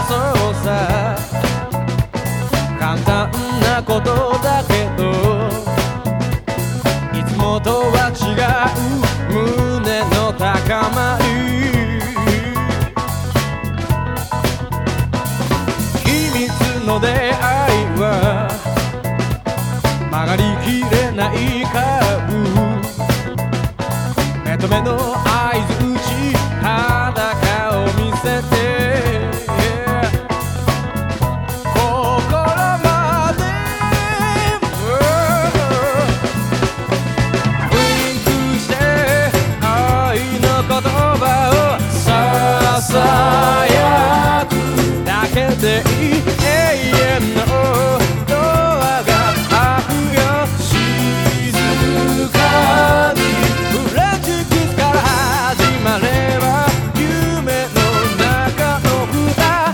そうさ簡単なことだけどいつもとは違う胸の高まり秘密の出会いは曲がりきれないカーブ目と目の合図打ち裸を見せて心までウインクして愛の言葉をささやくだけでいい永遠のドアが開くよ静かにフレンチキスから始まれば夢の中の歌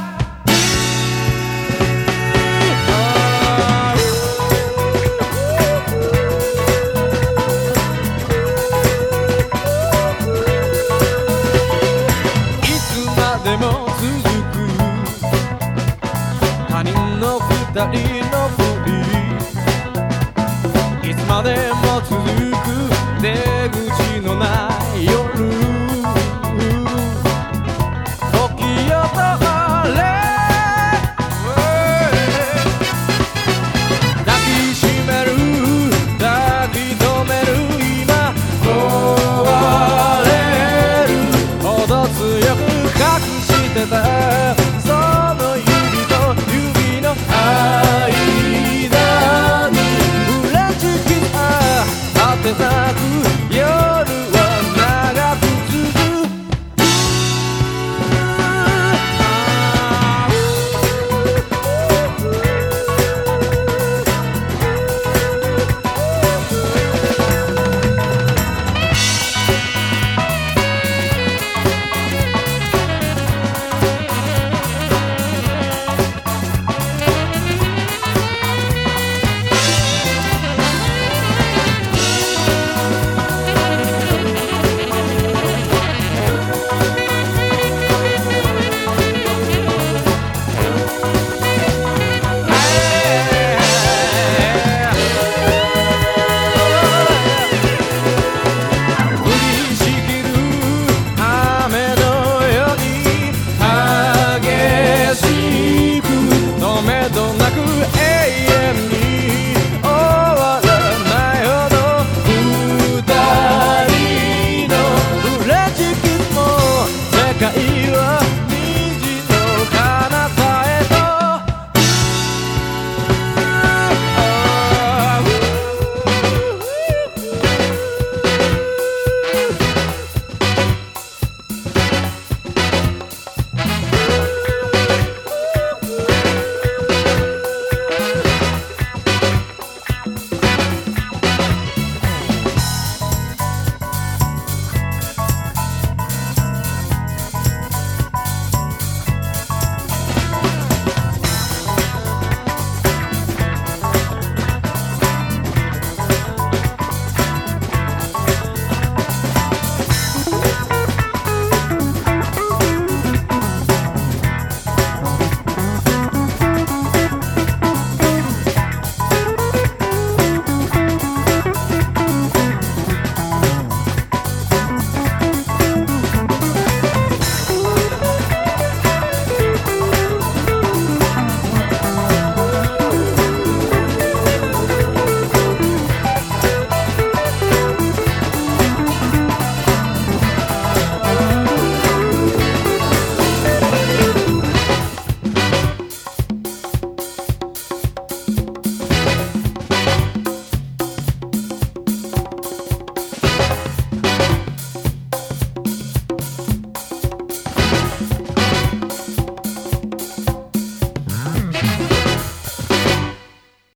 いつまでも続く他人の二人のふりいつまでも続く出口のない夜時よと